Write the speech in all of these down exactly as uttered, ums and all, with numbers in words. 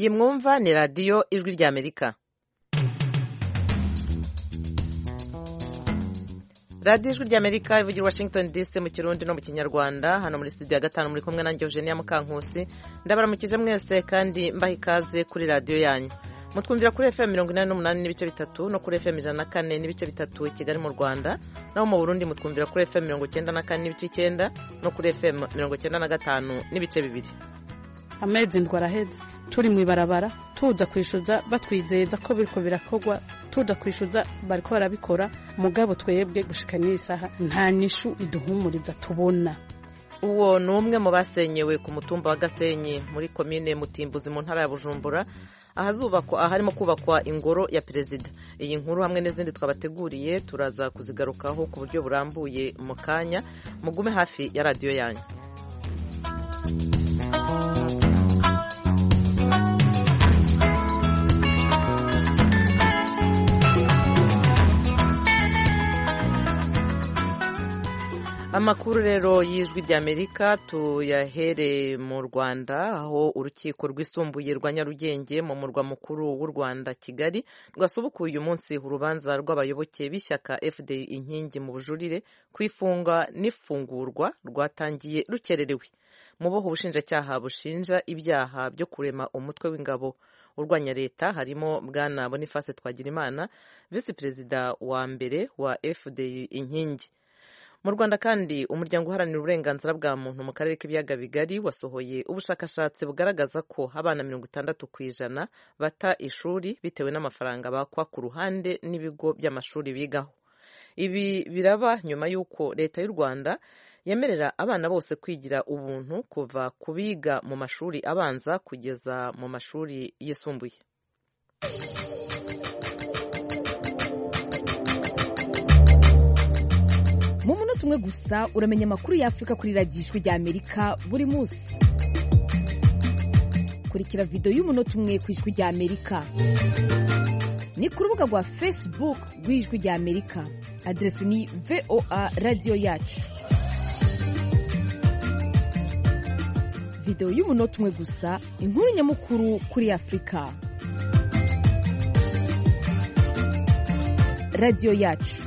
iyi mwumva ni radiyo ijwi ry'Amerika. radiyo ijwi ry'Amerika ivugira Washington D C mu Kirundi no mu Kinyarwanda. Hano muri studio ya gatanu muri kumwe nanjye Eugenia Mukankusi. Ndabaramukije mwese kandi mbaha ikaze kuri radiyo yanyu. Mutwumvira kuri F M mirongo inani n'umunani n'ibice bitatu no kuri F M ijana na kane n'ibice bitatu i Kigali mu Rwanda. Naho mu Burundi mutwumvira kuri F M mirongo icyenda na kane n'ibice icyenda no kuri F M mirongo icyenda na gatanu n'ibice bibiri. Amezi ndwaraheze turi mu ibarabara tuza kwishuza batwizeza ko biriko birakogwa, tuza kwishuza bariko barabikora, mugabo twebwe gushika n'isaha nta nishu iduhumuriza tubona. Uwo ni umwe mu basenyewe ku mutumba wa Gasenyi muri komine Mutimbuzi mu ntara ya Bujumbura, ahazubakwa aharimo kubakwa ingoro ya perezida. Iyi nkuru hamwe n'izindi twabateguriye turaza kuzigarukaho ku buryo burambuye mu kanya. Mugume hafi ya radiyo yanyu. Amakuru rero y'ijwi ry'Amerika tuyahere mu Rwanda, aho urukiko rwisumbuye rwa Nyarugenge mu murwa mukuru w'u Rwanda Kigali rwasubukuye uyu munsi urubanza rw'abayoboke b'ishyaka F D inkingi mu bujurire kwifunga n'ifungurwa rwatangiye rukererewe. Muboho ubushinjacyaha bushinja ibyaha byo kurema umutwe w'ingabo urwanya leta harimo Bwana Boniface Twagirimana, visi perezida wa mbere wa F D inkingi. Mu Rwanda kandi umuryango uharanira uburenganzira bwa muntu mu karere k'ibiyaga bigari wasohoye ubushakashatsi bugaragaza ko abana mirongo itandatu ku ijana bata ishuri bitewe n'amafaranga bakwa ku ruhande n'ibigo by'amashuri bigaho. Ibi biraba nyuma y'uko leta y'u Rwanda yemerera abana bose kwigira ubuntu kuva ku biga mu mashuri abanza kugeza mu mashuri yisumbuye. Mu munota umwe gusa uramenya amakuru y'Afrika kuri radiyo ijwi ry'Amerika buri munsi. Kurikira video y'umunota umwe ku ijwi ry'Amerika. Ni ku rubuga rwa Facebook rw'ijwi ry'Amerika. Adresi ni V O A Radio Yacu. Video y'umunota umwe gusa, inkuru nyamukuru kuri Afrika. Radio Yacu.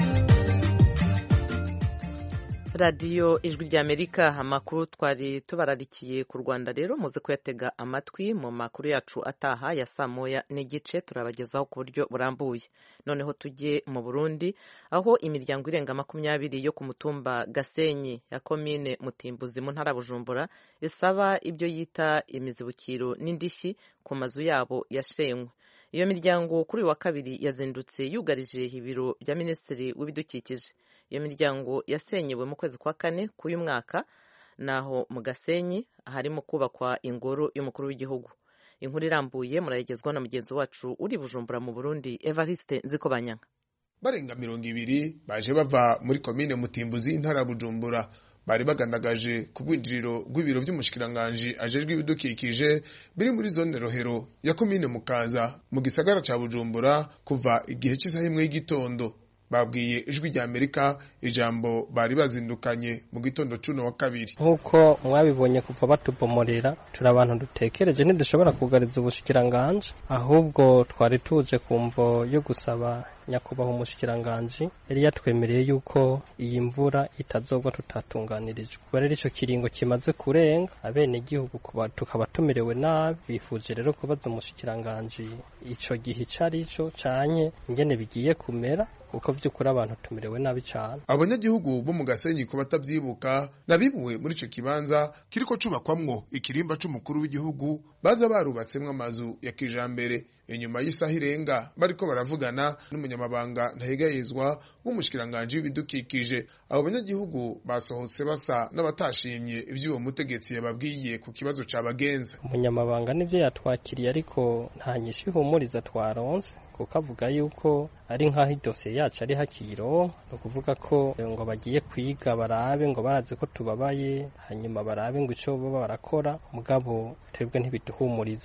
radiyo ijwi ry'Amerika. Amakuru twari tubararikiye ku Rwanda rero muze kuyatega amatwi mu makuru yacu ataha ya saa moya n'igice turabagezaho ku buryo burambuye. Noneho tujye mu Burundi, aho imiryango irenga makumyabiri yo ku mutumba Gasenyi ya komine Mutimbuzi mu ntara Bujumbura isaba ibyo yita imizibukiro n'indishyi ku mazu yabo yashenywe. Iyo miryango kuri wa kabiri yazindutse yugarije ibiro bya Minisitiri w'Ibidukikije. Iyo miryango yasenyewe mu kwezi kwa kane k'uyu mwaka, naho mu Gasenyi harimo kubakwa ingoro y'umukuru w'igihugu. Inkuru irambuye murayigezwa na mugenzi wacu uri Bujumbura mu Burundi, Evariste Nzikobanyanga. Barenga mirongo ibiri baje bava muri komine Mutimbuzi intara Bujumbura, bari bagandagaje ku bwinjiriro rw'ibiro by'umushikiranganje ajejwe ibidukikije biri muri zone Rohero ya komine Mukaza mu gisagara ca Bujumbura kuva igihe cy'isaha imwe y'igitondo. Babwiye ijwi ry'Amerika ijambo bari bazindukanye mu gitondo cuno wa kabiri. Nkuko mwabibonye kuva batubomorera, turi abantu dutekereje ntidushobora kugariza ubushikiranganje, ahubwo twari tuje kumvo yo gusaba nyakubahwa umushikiranganje yari yatwemereye yuko iyi mvura itazogwa tutatunganirijwe. Rero ico kiringo kimaze kurenga, abene igihugu kuba tukaba tumerewe nabi, bifuje rero kubaza umushikiranganje ico gihe carico canye ingene bigiye kumera, uko vyukuri abantu tumerewe nabi cyane. Abanyagihugu bo mu Gasenyi ko batavyibuka nabimuwe muri ico kibanza kiriko cubakwamwo ikirimba c'umukuru w'igihugu, baza barubatsemwe amazu ya kijambere. Inyuma y'isaha irenga bariko baravugana n'umunyamabanga ntahegayezwa w'umushikiranganje w'ibidukikije. Abo banyagihugu basohotse basa n'abatashimye ivy'uwo mutegetsi yababwiye ku kibazo cabagenza. Umunyamabanga nivyo yatwakiriye, ariko nta nyishu ihumuriza twaronse, kuko avuga yuko ari nk'aho idosiye yacu ari hakiro, no kuvuga ko ngo bagiye kwiga barabe ngo barazi ko tubabaye, hanyuma barabe ngo ico baba barakora, mugabo twebwe ntibiduhumuriza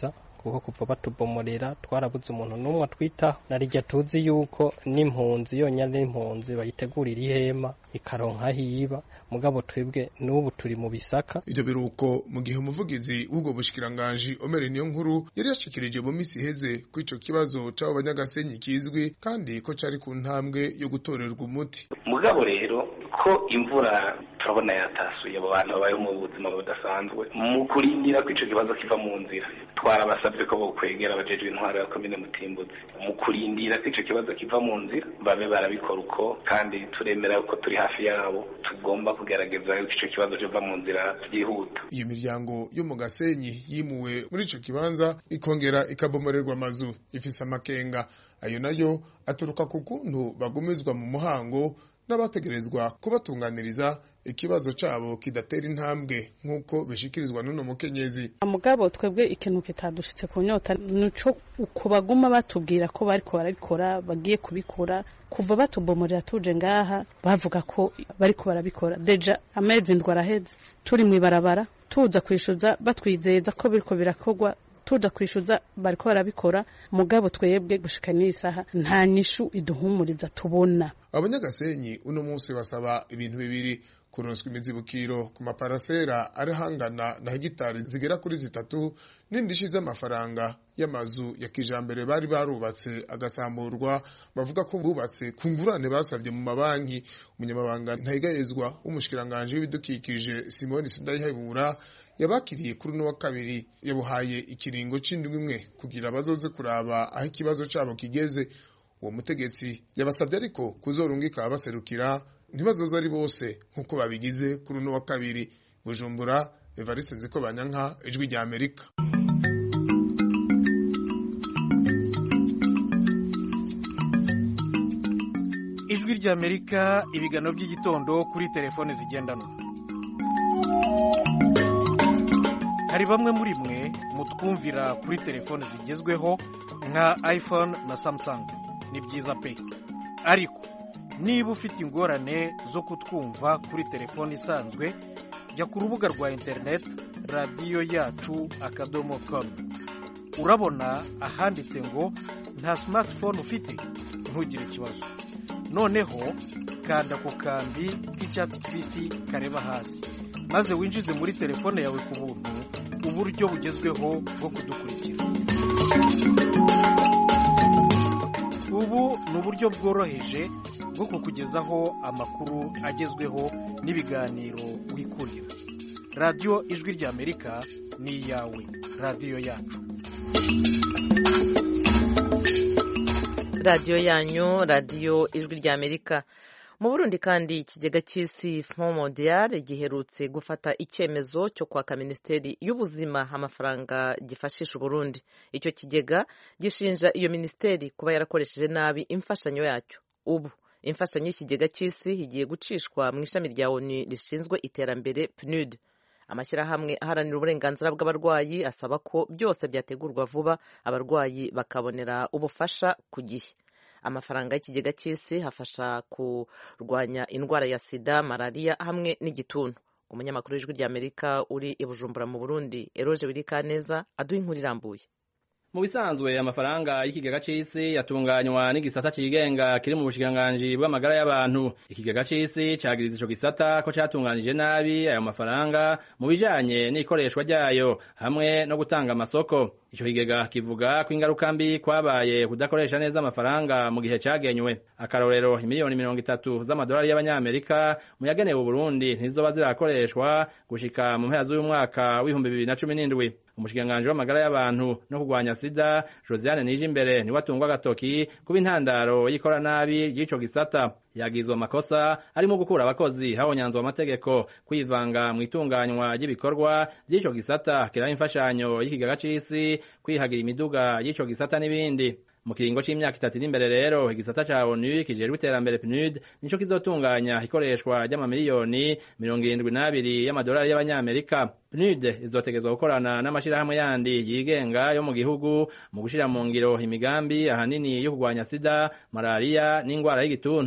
kuko kuva batubomorera twarabuze umuntu n'umwe atwitaho narijya tuzi yuko n'impunzi yonyine n'impunzi bayitegurira ihema ikaronka hiba mugabo twebwe n'ubu turi mu bisaka. Ivyo biruko mu gihe umuvugizi w'ubwo bushikiranganje Omer Niyonkuru yari yashikirije mu misi heze ko ico kibazo c'abo banyagasenyi kizwi kandi ko cari ku ntambwe yo gutorerwa umuti. Mugabo rero ko imvura turabona yatasuye abo bantu babaye mu buzima budasanzwe mu kurindira ko ico kibazo kiva mu nzira twarabasabye ko bokwegera abajejwe intwaro ya komine Mutimbuzi mu kurindira ko ico kibazo kiva mu nzira babe barabikora uko kandi turemera ko turi hafi yabo tugomba kugerageza ko ico kibazo kiva mu nzira byihuta. Iyo miryango yo mu Gasenyi yimuwe muri ico kibanza ikongera ikabomorerwa amazu ifise amakenga ayo nayo aturuka ku kuntu bagumizwa mu muhango n'abategerezwa kubatunganiriza ikibazo cabo kidatera intambwe nk'uko bishikirizwa n'uno mukenyezi. Mugabo twebwe ikintu kitadushitse ku nyota nuco uko baguma batubwira ko bariko barabikora bagiye kubikora kuva batubomorera tuje ngaha bavuga ko bariko barabikora deja amezi ndwara araheze turi mu ibarabara tuza kwishuza batwizeza ko biriko birakogwa tuja kwishuza bariko barabikora mugabo twebwe gushika n'isaha nta nyishu iduhumuriza tubona. Abanyagasenyi uno munsi basaba ibintu bibiri: kuronswa imizibukiro ku maparasera ari hangana na hegitari zigera kuri zitatu n'indishi z'amafaranga y'amazu ya kijambere bari barubatse agasamburwa bavuga ko bubatse ku ngurane basavye mu mabanki. Umunyamabanga ntayigayezwa w'umushikiranganje w'ibidukikije Simoni Sindayihebura yabakiriye kuri no wa kabiri yabuhaye ikiringo c'indwi imwe kugira bazoze kuraba aho ikibazo cabo kigeze. Uwo mutegetsi yabasabye ariko kuzorungika abaserukira ntibazoza ari bose nkuko babigize kuri no wa kabiri. Bujumbura, Evariste Nzikobanyanka, Ijwi rya Amerika. Ijwi rya Amerika, ibigano by'igitondo kuri telefone zigendanwa. Hari bamwe muri mwe mutwumvira kuri telefone zigezweho nka iPhone na Samsung, ni byiza pe. Ariko niba ufite ingorane zo kutwumva kuri telefone isanzwe, jya ku rubuga rwa internet radio yacu akadomo com. Urabona ahanditse ngo nta smartphone ufite, ntugire ikibazo. Noneho kanda ku kambi k'icyatsi kibisi kareba hasi, maze winjize muri telefone yawe ku buntu uburyo bugezweho bwo kudukurikira. Ubu ni uburyo bworoheje bwo kukugezaho amakuru agezweho n'ibiganiro wikurira. Radio Ijwi rya Amerika ni iyawe, radio yacu. Radio yanyu, radio Ijwi rya Amerika. Mu Burundi kandi ikigega cy'isi Fonds Mondial giherutse gufata icyemezo cyo kwaka Ministeri y'Ubuzima amafaranga gifashisha Burundi. Icyo kigega gishinja iyo ministeri kuba yarakoresheje nabi imfashanyo yacyo. Ubu imfashanyo y'ikigega cy'isi igiye gucishwa mu ishami rya O N U rishinzwe iterambere P N U D. Amashyirahamwe aharanira uburenganzira bw'abarwayi asaba ko byose byategurwa vuba abarwayi bakabonera ubufasha ku gihe. Amafaranga y'ikigega cy'isi hafasha kurwanya indwara ya sida, malaria hamwe n'igituntu. Umunyamakuru w'Ijwi rya Amerika uri i Bujumbura mu Burundi, Eroje Wirikaneza, aduha inkuru irambuye. Mu bisanzwe amafaranga y'ikigega c'isi yatunganywa n'igisata cigenga kiri mu bushikiranganji bw'amagara y'abantu. Ikigega c'isi cagiriza ico gisata ko catunganije nabi ayo mafaranga mu bijanye n'ikoreshwa ryayo hamwe no gutanga amasoko. Ico kigega kivuga ko ingaruka mbi kwabaye kudakoresha neza amafaranga mu gihe cagenywe. Akarorero imiliyoni mirongo itatu z'amadolari y'abanyamerika mu yagenewe Burundi ntizoba zirakoreshwa gushika mu mpera z'uyu mwaka w'ibihumbi bibiri na cumi n'indwi. Umushikiranganji w'amagara y'abantu no kurwanya sida Josiane Nijimbere niwe atungwa agatoki kuba intandaro y'ikora nabi ry'ico gisata. Yagizwe amakosa arimo gukura abakozi habonyanzwe amategeko, kwivanga mu itunganywa ry'ibikorwa by'ico gisata, kiraba imfashanyo y'ikigega c'isi, kwihagira imiduga y'ico gisata n'ibindi. Mu kiringo c'imyaka itatu iri imbere rero igisata ca O N U kijejwe iterambere P N U D nico kizotunganya ikoreshwa ry'amamiliyoni mirongo irindwi n'abiri y'amadolari y'abanyamerika. P N U D izotegezwa gukorana n'amashirahamwe yandi yigenga yo mu gihugu mu gushira mu ngiro imigambi ahanini yo kurwanya sida, malaria n'ingwara y'igituntu.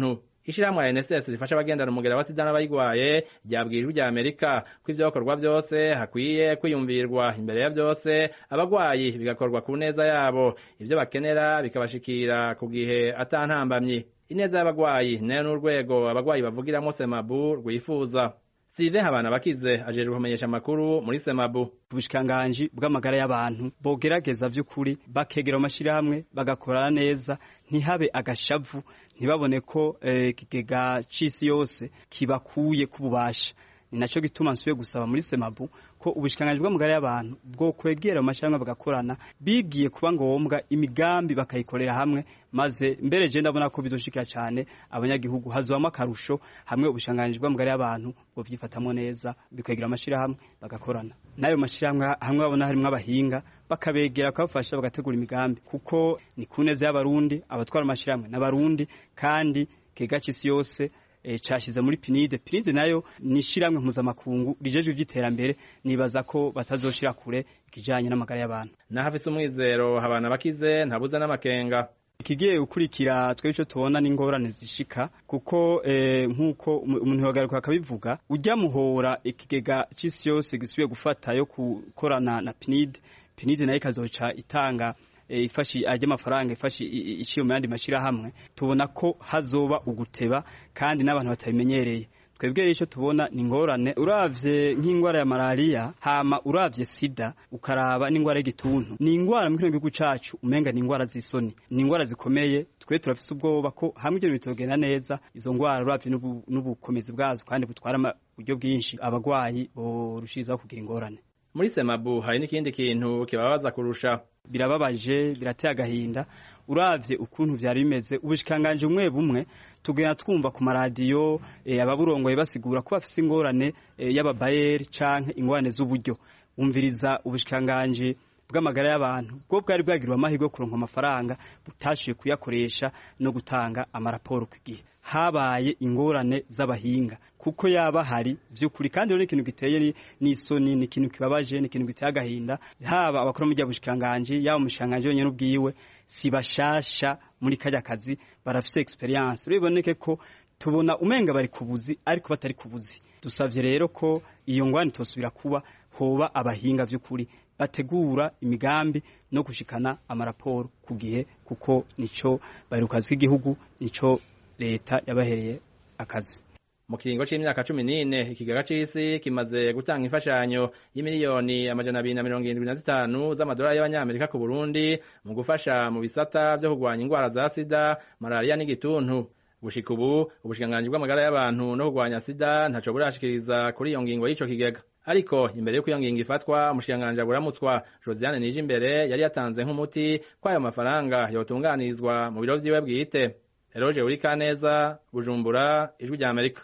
ishirahamwe R N S S rifasha abagendana umugera wa sida n'abayigwaye ryabwirijwe rya Amerika ko ivyo bikorwa vyose hakwiye kwiyumvirwa imbere ya vyose abagwayi bigakorwa ku neza yabo ivyo bakenera bikabashikira ku gihe atantambamye ineza y'abagwayi nayo n'urwego abagwayi bavugiramwo Semabu rwifuza. Sive habana bakize ajejwe kumenyesha amakuru muri Semabu. Ubushikiranganji bw'amagara y'abantu bogerageza vy'ukuri bakegera amashirahamwe bagakorana neza ntihabe agashavu ntibabone ko ikigega eh, c'isi yose kibakuye kububasha. Ni naco gituma nsuye gusaba muri Semabu ko ubushikiranganji bw'amagara y'abantu bwo kwegera amashirahamwe bagakorana bigiye kuba ngombwa imigambi bakayikorera hamwe maze mbere je ndabona ko bizoshikira cyane abanyagihugu hazwamo akarusho hamwe ubushikiranganji bw'amagara y'abantu bwo vyifatamwe neza bikwegera amashirahamwe bagakorana nayo mashirahamwe hamwe babona harimo abahinga bakabegera bakabafasha bagategura imigambi kuko ni kuneza y'abarundi abatwara amashirahamwe n'abarundi kandi kega c'isi yose E, cashize muri pinide pinide nayo nishiramwe mpuzamakungu rijeje ivy'iterambere nibaza ko batazoshira kure ikijanye n'amagara y'abantu nahafise umwizero habana bakize ntabuza n'amakenga ikigiye gukurikira twe ico tubona n'ingorane zishika kuko e, nkuko umuntu yagaruka akabivuga ujya muhora ikigega c'isi yose gisubiye gufata yo gukorana na pinide pinide nayo ikazoca itanga E, ifashi aje amafaranga ifashi iciyo mu yandi mashira hamwe tubona ko hazoba uguteba kandi n'abantu batabimenyereye twebwe ico tubona ni ngorane uravye nk'ingwara ya malaria hama uravye sida ukaraba n'ingwara y'igituntu ni ingwara mu gihugu cacu umenga ni ingwara z'isoni ni ingwara zikomeye twe turafise ubwoba ko hamwe ibyo bitogenda neza izo ngwara uravye n'ubukomezi bwazo kandi butwara uburyo bwinshi abagwayi borushiza kugira ingorane. Muri Semabu hari n'ikindi kintu kibabaza kurusha birababaje birateye agahinda uravye ukuntu vyari bimeze ubushikanganje umwe bumwe tugena twumva ku maradiyo e, ababurongoye basigura ko bafise ingorane e, y'ababayeri canke ingorane z'uburyo umviriza ubushikanganje bw'amagara y'abantu bwo bwari bwagirwa amahirwe kuronka amafaranga butashiye kuyakoresha no gutanga amaraporo ku gihe habaye ingorane z'abahinga kuko yaba hari vy'ukuri kandi rero ikintu giteye ni isoni ni ikintu kibabaje ni ikintu giteye agahinda haba abakora mu bushikanganje yaba umushikanganje wenyene ubwiwe si bashasha muri kajya kazi barafise experience riboneke ko tubona umenga bari kubuzi ariko batari kubuzi dusavye rero ko iyo ngwani tosubira kuba hoba abahinga vy'ukuri bategura imigambi no gushikana amaraporo ku gihe kuko nico bari ukazi k'igihugu nico leta yabahereye akazi. Mu kiringo c'imyaka cumi n'ine ikigega c'isi kimaze gutanga imfashanyo y'imiliyoni amajana abiri na mirongo irindwi na zitanu z'amadolari y'abanyamerika ku Burundi mu gufasha mu bisata vyo kurwanya ingwara za sida malaria n'igituntu. Gushika ubu ubushikiranganji bw'amagara y'abantu no kurwanya sida ntaco burashikiriza kuri iyo ngingo y'ico kigega ariko imbere y'uko iyo ngingo ifatwa umushikiranganji aburamutswa Josiane Nijimbere yari yatanze nk'umuti ko ayo mafaranga yotunganirizwa mu biro vyiwe bwite. Eroje uri Kaneza Bujumbura ijwi rya Amerika.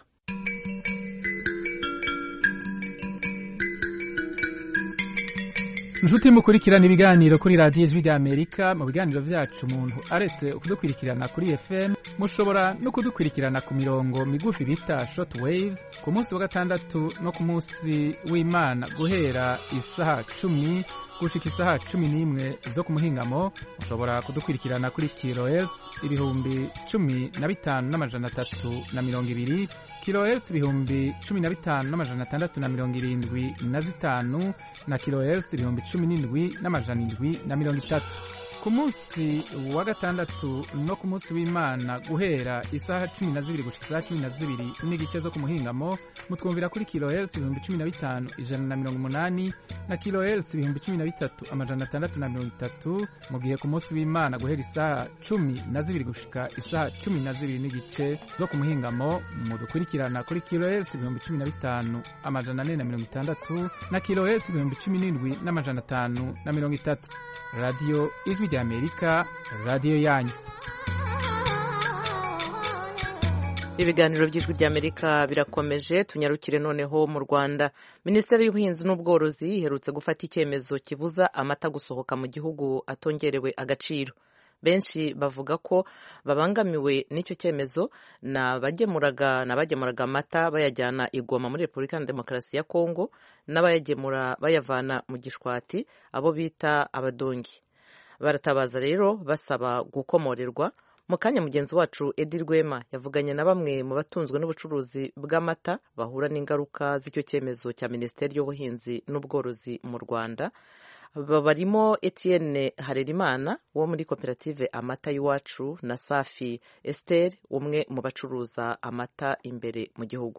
Njuti mukurikirana ibiganiro kuri radio ijwi rya Amerika mu biganiro vyacu umuntu aretse kudukurikirana kuri F M mushobora no kudukurikirana ku mirongo migufi bita short waves ku munsi wa gatandatu no ku munsi w'Imana guhera isaha cumi gushika isaha cumi n'imwe zo ku muhingamo mushobora kudukurikirana kuri kilohertz ibihumbi cumi na bitanu n'amajana atatu na mirongo ibiri kilohertz ibihumbi cumi na bitanu n'amajana atandatu na mirongo irindwi na zitanu na kilohertz ibihumbi cumi n'indwi n'amajana indwi na mirongo itatu ku munsi wa gatandatu no ku munsi w'Imana guhera isaha cumi na zibiri gushika isaha cumi na zibiri n'igice zo ku muhingamo mutwumvira kuri kilohertz ibihumbi cumi na bitanu ijana na mirongo umunani na kilohertz ibihumbi cumi na bitatu amajana atandatu na mirongo itatu mu gihe ku munsi w'Imana guhera isaha cumi na zibiri gushika isaha cumi na zibiri n'igice zo ku muhingamo mudukurikirana kuri kilohertz ibihumbi cumi na bitanu amajana ane na mirongo itandatu na kilohertz ibihumbi cumi n'indwi n'amajana atanu na mirongo itatu. Radio Ijwi rya Amerika, radio yanyu. Ibiganiro by'Ijwi rya Amerika birakomeje tunyarukire noneho mu Rwanda. Minisiteri y'Ubuhinzi n'Ubworozi iherutse gufata icyemezo kibuza amata gusohoka mu gihugu atongerewe agaciro. Benshi bavuga ko babangamiwe n'icyo cyemezo n'abagemuraga n'abagemuraga amata bayajyana i Goma muri Repubulika ya Demokarasi ya Kongo n'abayagemura bayavana mu Gishwati abo bita abadongi. Baratabaza rero basaba gukomorerwa. mu kanya mugenzi wacu Edi Rwema yavuganye na bamwe mu batunzwe n'ubucuruzi bw'amata bahura n'ingaruka z'icyo cyemezo cya Minisiteri y'Ubuhinzi n'Ubworozi mu Rwanda. Barimo Etienne Harerimana wo muri koperative Amata y'Iwacu na Safi Esther umwe mu bacuruza amata imbere mu gihugu.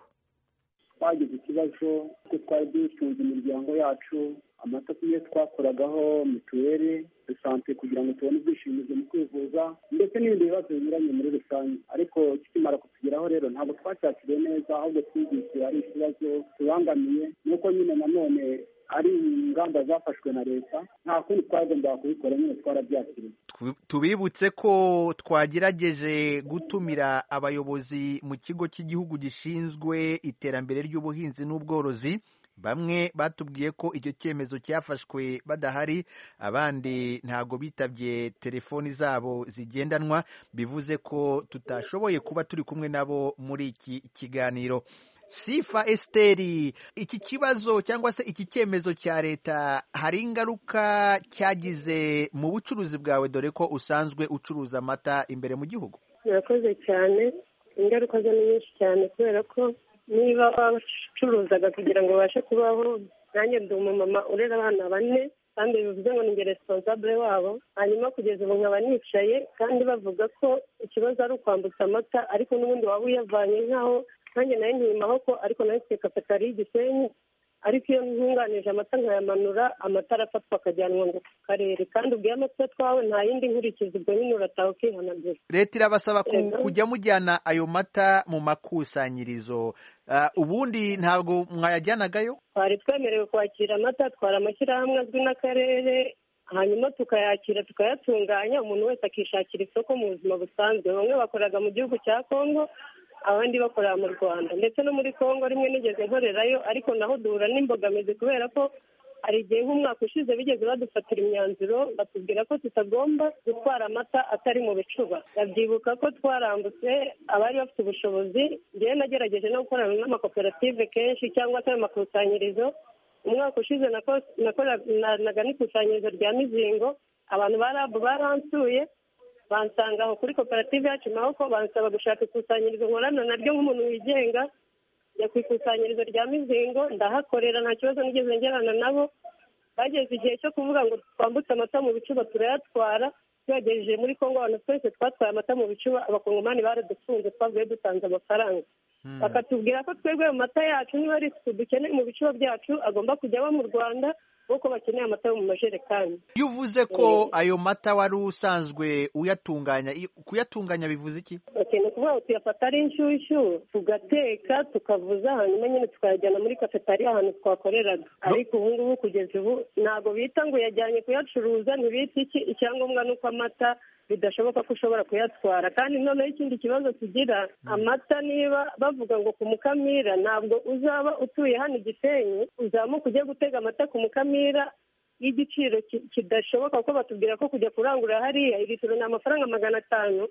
Twagize ikibazo ko twari dutunze imiryango yacu, amata tugiye twakoragaho mituweli de sante kugira ngo tubone ubwishingizi mu kwivuza ndetse n'ibindi bibazo binyuranye muri rusange, ariko kikimara kutugeraho rero ntabwo twacyakiriye neza, ahubwo twumvise ari ikibazo tubangamiye, nuko nyine nanone ari ingamba zafashwe na leta, nta kundi twagombaga kubikora, nyine twarabyakiriye. Tubibutse ko twagerageje gutumira abayobozi mu kigo cy'igihugu gishinzwe iterambere ry'ubuhinzi n'ubworozi. Bamwe batubwiye ko icyo cyemezo cyafashwe badahari, abandi ntago bitabye telefoni zabo zigendanwa, bivuze ko tutashoboye kuba turi kumwe nabo muri iki kiganiro. Sifa Esteri, iki kibazo cyangwa se iki cyemezo cya leta hari ingaruka cyagize mu bucuruzi bwawe, dore ko usanzwe ucuruza amata imbere mu gihugu? Murakoze cyane. Ingaruka zo ni nyinshi cyane, kubera ko niba wacuruzaga kugira ngo ubashe kubaho, nanjye ndi umumama urera abana bane kandi bivuze ngo ni responsable wabo, hanyuma kugeza ubu nkaba nicaye kandi bavuga ko ikibazo ari ukwambutsa amata, ariko n'ubundi waba uyavanye nk'aho nanjye nayo ntiyimaho ko, ariko nayo mfite kapitali y'Igisenyi, ariko iyo ntunganije amata nkayamanura, amata arafatwa akajyanwa ngo ku karere, kandi ubwo iyo amata twawe nta yindi nkurikizi, ubwo nyine urataha ukihanagura. Leta irabasaba kujya mujyana ayo mata mu makusanyirizo, ubundi ntabwo mwayajyanagayo? Twari twemerewe kwakira amata, twara amashyirahamwe azwi n'akarere, hanyuma tukayakira tukayatunganya, umuntu wese akishakira isoko mu buzima busanzwe. Bamwe bakoraga mu gihugu cya Kongo, abandi bakorera mu Rwanda, ndetse no muri Kongo rimwe nigeze nkorerayo, ariko naho duhura n'imbogamizi kubera ko hari igihe nk'umwaka ushize bigeze badufatira imyanzuro batubwira ko tutagomba gutwara amata atari mu bicuba. Ndabyibuka ko twarambutse abari bafite ubushobozi, njyewe nagerageje no gukorana n'amakoperative kenshi cyangwa se amakusanyirizo. Umwaka ushize nakoranaga n'ikusanyirizo rya Mizingo, abantu ba rabu baransuye bansanga aho kuri koperative yacu Mahoko, bansaba gushaka ikusanyirizo nkorana naryo nk'umuntu wigenga, ya ku ikusanyirizo rya Mizingo ndahakorera, nta kibazo nigeze ngerana nabo. Bageze igihe cyo kuvuga ngo twambutse amata mu bicuba turayatwara, tuyagejeje muri Kongo, abantu twese twatwaye amata mu bicuba, abakongomani baradufunze, twavuye dutanze amafaranga. Bakatubwira ko twebwe mu mata yacu niba ari isuku dukeneye mu bicuba byacu, agomba kujya aba mu Rwanda, kuko bakeneye amata yo mu majerekani. Iyo uvuze ko ayo mata wari usanzwe uyatunganya, kuyatunganya bivuze iki? Ni ukuvuga ngo tuyafata ari inshyushyu, tugateka, tukavuza, hanyuma nyine tukayajyana muri kafetariya ahantu twakoreraga. Ariko ubu ngubu kugeza ubu ntabwo bita ngo yajyanye kuyacuruza, ntibita iki, icyangombwa ni uko amata bidashoboka ko ushobora kuyatwara. Kandi noneho ikindi kibazo tugira, amata niba bavuga ngo ku Mukamira, ntabwo uzaba utuye hano Gisenyi uzamuka ujye gutega amata ku Mukamira y'igiciro kidashoboka, kuko batubwira ko kujya kurangura hariya litiro ni amafaranga magana atanu.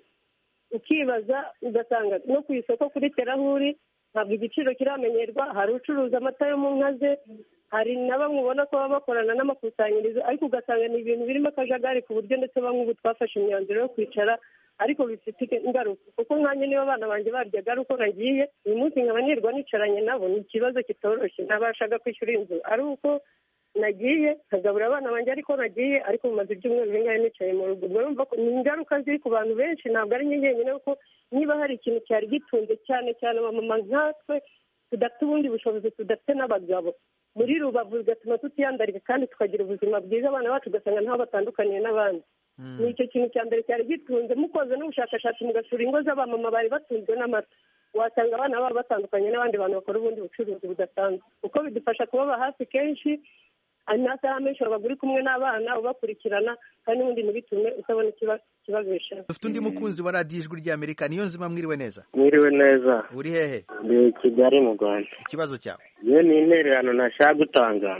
Ukibaza ugasanga no ku isoko kuri terahuri ntabwo igiciro kiramenyerwa. Hari ucuruza amata yo mu nka ze, hari na bamwe ubona ko baba bakorana n'amakusanyirizo, ariko ugasanga ni ibintu birimo akajagari ku buryo ndetse bamwe ubu twafashe imyanzuro yo kwicara, ariko bifite ingaruka. Kuko nkanjye niba abana banjye baryaga ari uko nagiye, uyu munsi nkaba nirwa nicaranye nabo, ni ikibazo kitoroshye. Ntabashaga kwishyura inzu ari uko nagiye nkagaburira abana banjye ariko nagiye, ariko mumaze ibyumweru bingahe nicaye mu rugo. Urumva ko ni ingaruka ziri ku bantu benshi, ntabwo ari njye nyine, kuko niba hari ikintu cyari gitunze cyane cyane abamama nkatwe tudafite ubundi bushobozi, tudafite n'abagabo muri Rubavu, bigatuma tutiyandarika kandi tukagira ubuzima bwiza, abana bacu ugasanga ntaho batandukaniye n'abandi. Ni icyo kintu cya mbere cyari gitunze. Mukoze n'ubushakashatsi mugasura ingo z'abamama bari batunzwe n'amata, wasanga abana babo batandukanye n'abandi bantu bakora ubundi bucuruzi budasanzwe, kuko bidufasha kubaba hafi kenshi, amasaha menshi waba uri kumwe n'abana ubakurikirana, kandi n'ubundi ntibitume utabona ikibabesha. Dufite undi mukunzi wa radiyo Ijwi ry'Amerika. Niyonzima, mwiriwe neza? Mwiriwe neza. Uri hehe? Ndi Kigali mu Rwanda. Ikibazo cyawe? Ye ni intererano nashaka gutanga.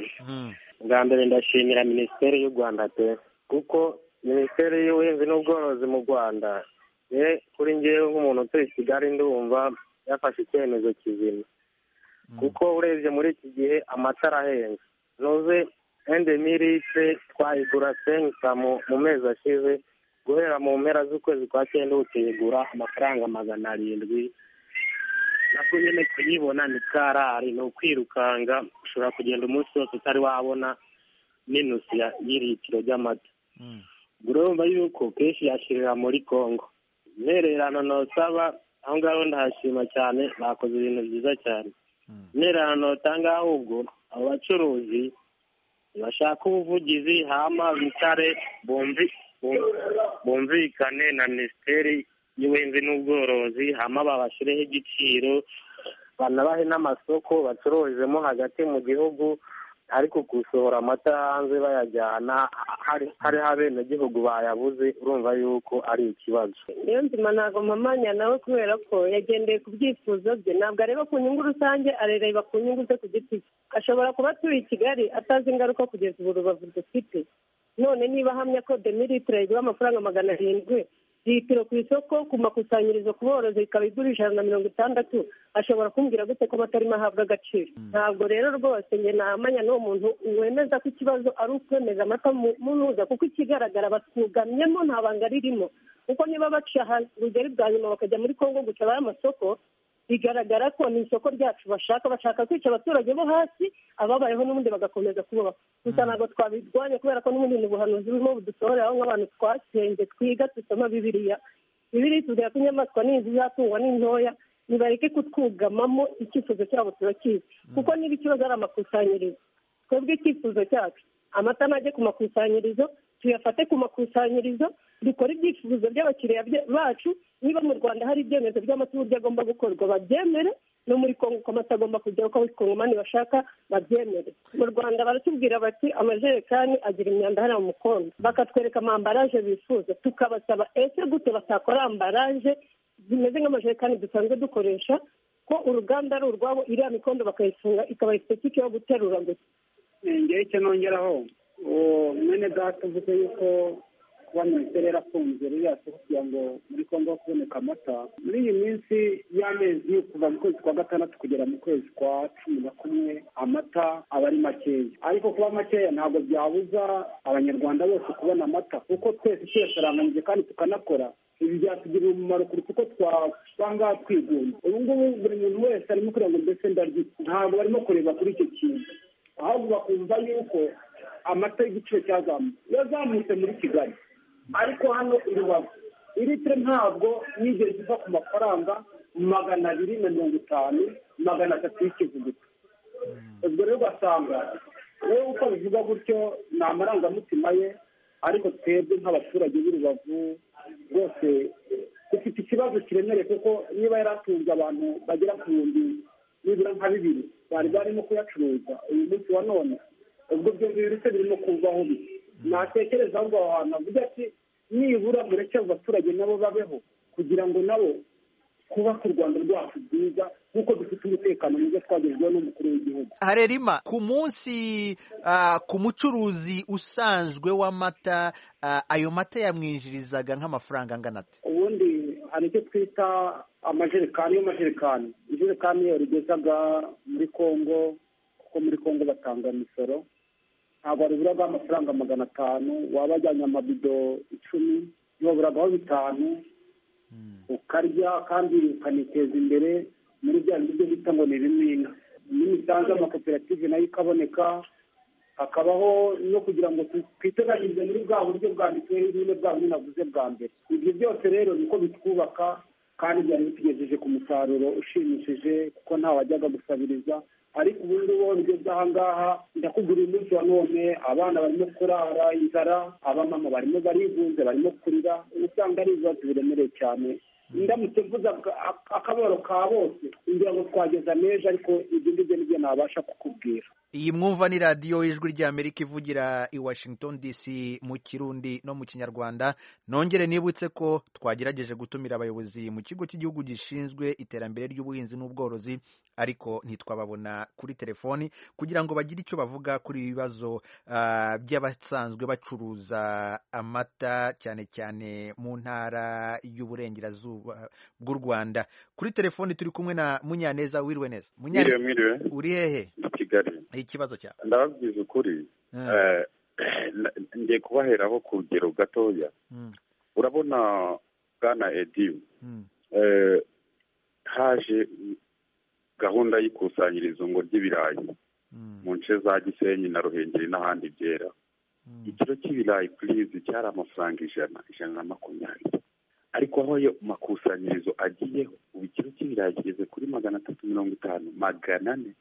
Bwa mbere ndashimira Minisiteri y'u Rwanda pe, kuko Minisiteri y'Ubuhinzi n'Ubworozi mu Rwanda, ye kuri njyewe nk'umuntu utuye Kigali ndumva yafashe icyemezo kizima, kuko urebye muri iki gihe amata arahenze. Noze ende mililitre twayigura senka mu mezi ashize, guhera mu mpera z'ukwezi kwa cyenda utegura amafaranga magana arindwi nako nyine kuyibona ni karari ni ukwirukanga ushobora kugenda umunsi wose utari wabona n'inusu y'ilitiro ry'amata urumva yuko kenshi yashirira muri Congo. Intererano nosaba aho ngaho ndahashima cyane, bakoze ibintu byiza cyane. Intererano notanga ahubwo abo bacuruzi bashaka ubuvugizi hama bitare bumvi bumvikane na Minisiteri y'Ubuhinzi n'Ubworozi, hama babashireho igiciro, banabahe n'amasoko bacururizemo hagati mu gihugu, ariko gusohora amata hanze bayajyana hari hari abenegihugu bayabuze, urumva yuko ari ikibazo. Niyo nzima ntabwo mpamanya nawe kubera ko yagendeye ku byifuzo bye, ntabwo areba ku nyungu rusange, arareba ku nyungu ze ku giti cye. Ashobora kuba atuye i Kigali atazi ingaruka kugeza ubu Rubavu dufite. None niba ahamya ko demilitiro igura amafaranga magana arindwi, litiro ku isoko ku makusanyirizo ku borozi ikaba igura ijana na mirongo itandatu, ashobora kumbwira gute ko batarimo ahabwa agaciro? Ntabwo rero rwose njye namanya n'uwo muntu wemeza ko ikibazo ari ukwemeza amata munuza, kuko ikigaragara batwugamyemo nta banga ririmo. Kuko niba baca urugero bwa nyuma bakajya muri Kongo guca aya masoko, bigaragara ko ni isoko ryacu bashaka bashaka kwica abaturage bo hasi, ababayeho n'ubundi bagakomeza kubaho. Gusa ntabwo twabirwanya kubera ko n'ubundi ni ubuhanuzi burimo budusohorera aho nk'abantu twasenge twiga dusoma Bibiliya. Bibiliya itubwira ko inyamaswa n'inzu zatungwa n'intoya, nibareke kutwugamamo icyifuzo cyabo turakizi. Kuko niba ikibazo ari amakusanyirizo, twebwe icyifuzo cyacu amata najye ku makusanyirizo, tuyafate ku makusanyirizo, dukora ibyifuzo by'abakiriya bacu. Niba mu Rwanda hari ibyemezo by'amata uburyo agomba gukorwa babyemere, no muri Kongo ko amata agomba kujyaho ko abakongomani bashaka babyemere. Mu Rwanda baratubwira bati amajerekani agira imyanda hariya mu mukondo, bakatwereka amambaraje bifuza, tukabasaba ese gute batakora ambaraje zimeze nk'amajerekani dusanzwe dukoresha, ko uruganda ari urwabo, iriya mikondo bakayifunga ikaba sipesifike yo guterura gusa. ngewe icyo nongeraho, mwene data uvuze yuko kuba minisiteri yarafunze ririya soko kugira ngo muri Kongo kuboneka amata, muri iyi minsi y'amezi kuva mu kwezi kwa gatandatu kugera mu kwezi kwa cumi na kumwe amata aba ari makeya. Ariko kuba makeya ntabwo byabuza abanyarwanda bose kubona amata, kuko twese tuyasaranganyije kandi tukanakora. Ibi byatugirira umumaro kuruta uko twasanga twigunze. Ubu ngubu buri muntu wese arimo kureba ngo mbese ndarya, ntabwo barimo kureba kuri icyo kintu, ahubwo bakumva yuko amata y'igiciro cyazamutse. Yazamutse muri Kigali, ariko hano i Rubavu ilitiro ntabwo yigeze iva ku mafaranga magana abiri na mirongo itanu magana atatu y'ikivuguto. Ubwo rero ugasanga wowe uko bivuga gutyo ni amarangamutima ye, ariko twebwe nk'abaturage b'i Rubavu rwose dufite ikibazo kiremereye, kuko niba yaratunze abantu bagera ku bihumbi nibura nka bibiri bari barimo kuyacuruza, uyu munsi wa none ubwo byo birutse birimo kuvaho bibi. Natekereza ahubwo aho hantu avuga ati nibura mureke abo baturage nabo babeho, kugira ngo nabo kubaka u Rwanda rwacu rwiza nk'uko dufite umutekano mwiza twagejejweho n'umukuru w'igihugu. Harerima, ku munsi uh, ku mucuruzi usanzwe w'amata, uh, ayo mata yamwinjirizaga nk'amafaranga angana ate? Ubundi hari icyo twita amajerekani y'amajerekani. Ijerekani iyo rigezaga muri Kongo, kuko muri Kongo batanga imisoro, ntabwo wariburaga amafaranga magana atanu, waba ajyanye amabido icumi ntiwaburagaho bitanu, ukarya kandi ukaniteza imbere muri bya bindi byo bita ngo ni ibimina. N'imisanzu y'amakoperative nayo ikaboneka, hakabaho no kugira ngo twiteganyirize muri bwa buryo bwa mituweli nyine bwa bindi navuze bwa mbere. Ibyo byose rero niko bitwubaka kandi byari bitugejeje ku musaruro ushimishije, kuko nta wajyaga gusabiriza. Ariko ubu ngubu bigeze aha ngaha, ndakugura umunsi wa none abana barimo kurara inzara, abamama barimo barigunze, barimo kurira, usanga ari ibibazo biremereye cyane. Ndamutse mvuze akababaro ka bose ngira ngo twageza neza, ariko ibyo ngibyo nibyo nabasha kukubwira. Iyi mwumva ni radiyo y'Ijwi ry'Amerika ivugira i Washington D C mu Kirundi no mu Kinyarwanda. Nongere nibutse ko twagerageje gutumira abayobozi mu kigo cy'igihugu gishinzwe iterambere ry'ubuhinzi n'ubworozi, ariko ntitwababona kuri telefoni kugira ngo bagire icyo bavuga kuri ibibazo uh, by'abasanzwe bacuruza amata cyane cyane mu ntara y'uburengerazuba bw'u Rwanda. Kuri telefoni turi kumwe na Munyaneza. Wirwe neza Munyaneza, uri hehe? Kigali. Ikibazo cyawe? Ndababwiza ukuri, ngiye kubaheraho ku rugero gatoya. urabona bwana Edi haje gahunda y'ikusanyirizo ngo ry'ibirayi mu nce za Gisenyi na Ruhengeri n'ahandi byera. Ikiro cy'ibirayi purize cyari amafaranga ijana ijana na makumyabiri, ariko aho ayo makusanyirizo agiyeho ubu ikiro cy'ibirayi kigeze kuri magana atatu mirongo itanu magana ane.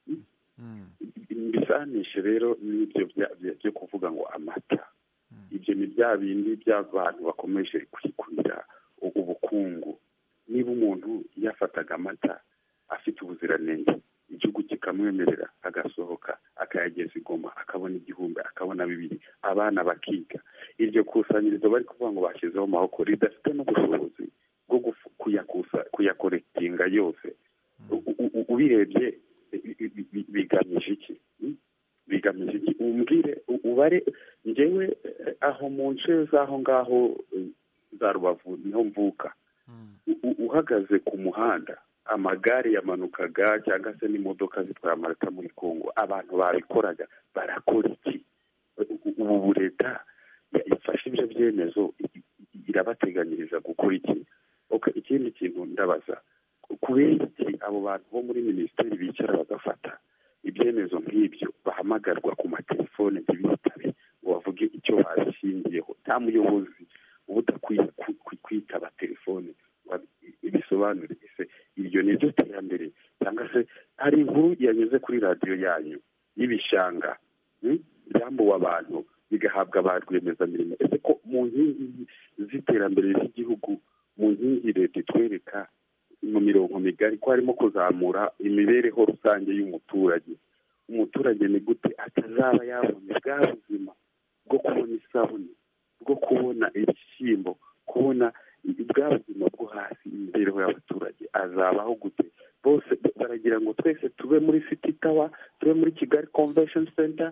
Bisanishe rero n'ibyo byo kuvuga ngo amata, ibyo ni bya bindi by'abantu bakomeje kwikurira ubukungu. Niba umuntu yafataga amata afite ubuziranenge, igihugu kikamwemerera agasohoka akayageza i Goma akabona igihumbi akabona bibiri, abana bakiga. Iryo kusanyirizo bari kuvuga ngo bashyizeho amaboko ridafite n'ubushobozi bwo kuyakorekitinga yose. Ubirebye bigamije iki? bigamije iki? Umbwire ubare. Njyewe aho mu nce z'aho ngaho za Rubavu niho mvuka, uhagaze ku muhanda amagare yamanukaga cyangwa se n'imodoka zitwara amarata muri Kongo, abantu babikoraga barakora iki? Ubu leta yafashe ibyo byemezo irabateganyiriza gukora iki? Ikindi kintu ndabaza, kubera iki abo bantu bo muri minisiteri bicara bagafata ibyemezo nk'ibyo bahamagarwa ku matelefone ntibitabe ngo bavuge icyo bashingiyeho? Nta muyobozi uba udakwiye kwitaba telefone bisobanure ese iryo ni ryo terambere? Cyangwa se hari inkuru yanyuze kuri radiyo yanyu y'ibishanga byambuwe abantu bigahabwa ba rwiyemezamirimo. Ese ko mu nkingi z'iterambere ry'igihugu, mu nkingi leta itwereka mu mirongo migari ko harimo kuzamura imibereho rusange y'umuturage, umuturage ni gute atazaba yabona bwa buzima bwo kubona isabune, bwo kubona ibishyimbo, kubona bwa buzima bwo hasi? Imibereho y'abaturage azabaho gute? Bose baragira ngo twese tube muri City Tower, tube muri Kigali Convention Center.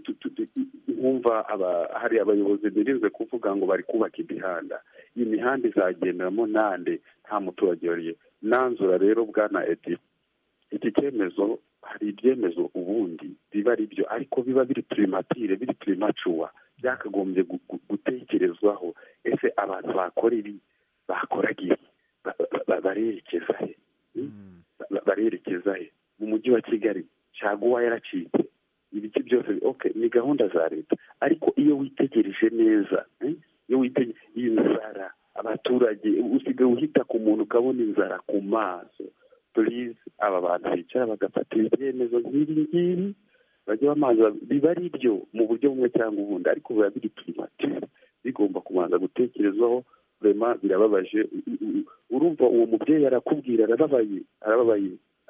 Nkumva hari abayobozi birinze kuvuga ngo bari kubaka imihanda. Iyi mihanda izagenderamo nande? Nta muturage wariye. Nanzura rero bwana Edi, iki cyemezo, hari ibyemezo ubundi biba ari byo ariko biba biri primatire, biri primature, byakagombye gutekerezwaho. Ese abantu bakora ibi bakoraga ibi barerekeza he? barerekeza he? Mu mujyi wa Kigali caguwa yaracitse, ibiki byose okay, ni gahunda za leta, ariko iyo witegereje neza, iyo witegereje inzara abaturage, usigaye uhita ku muntu ukabona inzara ku maso. Please, aba bantu bicara bagafata ibyemezo nk'ibi ngibi bajya bamanza biba ari byo mu buryo bumwe cyangwa ubundi, ariko biba biri primature, bigomba kubanza gutekerezwaho. Vraiment birababaje. Urumva uwo mubyeyi arakubwira arababaye arababaye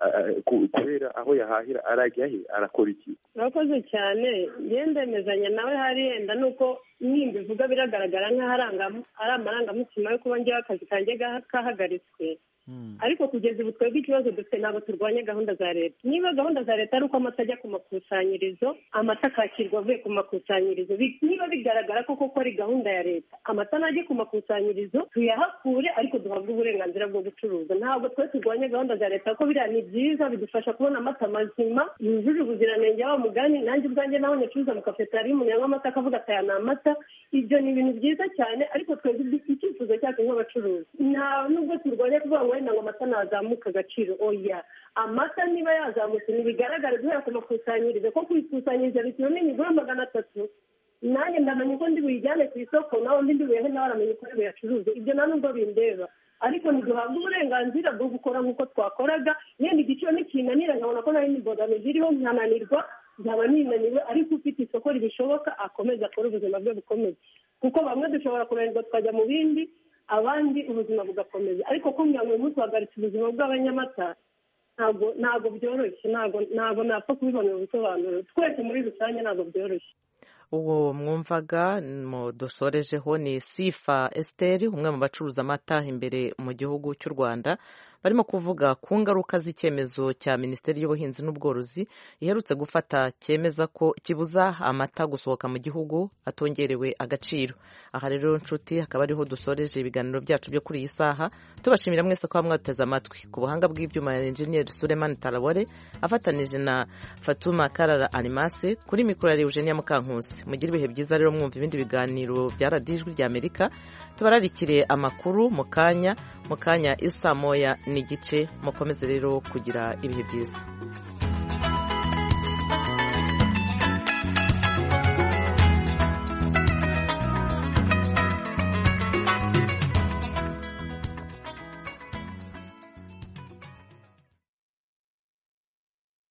kubera aho yahahira arajya he, arakora iki? Urakoze cyane, ndemezanya nawe. Hari yenda nuko nimba ivuga biragaragara nk'aho ari amarangamutima yo kuba njyewe akazi kanjye kahagaritswe, ariko kugeza ubu twebwe ikibazo dufite ntabwo turwanya gahunda za leta. Niba gahunda za leta ari uko amata ajya ku makusanyirizo, amata akakirwa avuye ku makusanyirizo, niba bigaragara ko koko ari gahunda ya leta, amata najye ku makusanyirizo tuyahakure, ariko duhabwe uburenganzira bwo gucuruza. Ntabwo twe turwanya gahunda za leta, kuko biriya ni byiza, bidufasha kubona amata mazima yujuje ubuziranenge. Wa mugani nanjye ubwanjye naho nyacuruza mu kafetari, umuntu yanywa amata akavuga ati aya ni amata. Ibyo ni ibintu byiza cyane, ariko twebwe icyifuzo cyacu nk'abacuruzi nta nubwo turwanya kuvuga ngo wenda ngo amata nazamuka agaciro. Oya, amata niba yazamutse ntibigaragare guhera ku makusanyirizo, ko ku ikusanyirizo litiro nini igura magana atatu, nanjye ndamenya uko ndi buyijyane ku isoko, nawe ndi ndi buyehe nawe aramenya uko buyacuruza. Ibyo nta nubwo bindeba, ariko ntiduhabwe uburenganzira bwo gukora nk'uko twakoraga. Yenda igiciro nikinanira nkabona ko nari n'imbogamizi iriho nkananirwa, nkaba ninaniwe, ariko ufite isoko ribishoboka akomeza akora ubuzima bwe bukomeze, kuko bamwe dushobora kunanirwa tukajya mu bindi, abandi ubuzima bugakomeza. Ariko kumbwira ngo uyu munsi wahagaritse ubuzima bw'abanyamata, ntabwo ntabwo byoroshye, ntabwo ntabwo napfa kubibonera ubusobanuro. Twese muri rusange ntabwo byoroshye. Uwo mwumvaga dusorejeho ni Sifa Esther, umwe mu bacuruza amata imbere mu gihugu cy'u Rwanda. barimo kuvuga ku ngaruka z'icyemezo cya Minisiteri y'Ubuhinzi n'Ubworozi iherutse gufata cyemeza ko kibuza amata gusohoka mu gihugu atongerewe agaciro. Aha rero nshuti hakaba ariho dusoreje ibiganiro byacu byo kuri iyi saha, tubashimira mwese ko mwateze amatwi. Ku buhanga bw'ibyuma ya Engineer Suleiman Talawore afatanije na Fatuma Karara Animase, kuri mikoro ya Eugenia Mukankusi. Mugire ibihe byiza rero mwumva ibindi biganiro bya Radio Ijwi rya Amerika. Tubararikire amakuru mu kanya mu kanya isa moya n'igice. Mukomeze rero kugira ibihe byiza.